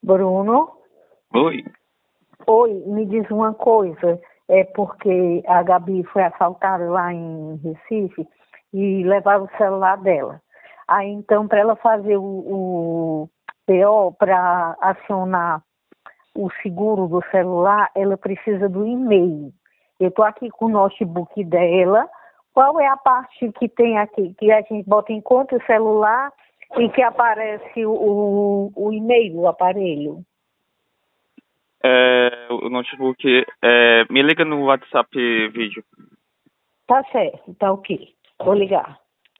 Bruno? Oi. Oi, me diz uma coisa. É porque a Gabi foi assaltada lá em Recife e levaram o celular dela. Aí, então, para ela fazer o PO, para acionar o seguro do celular, ela precisa do e-mail. Eu estou aqui com o notebook dela. Qual é a parte que tem aqui, que a gente bota em conta o celular e que aparece o e-mail, o aparelho? O notebook, me liga no WhatsApp vídeo. Tá certo, tá ok. Vou ligar.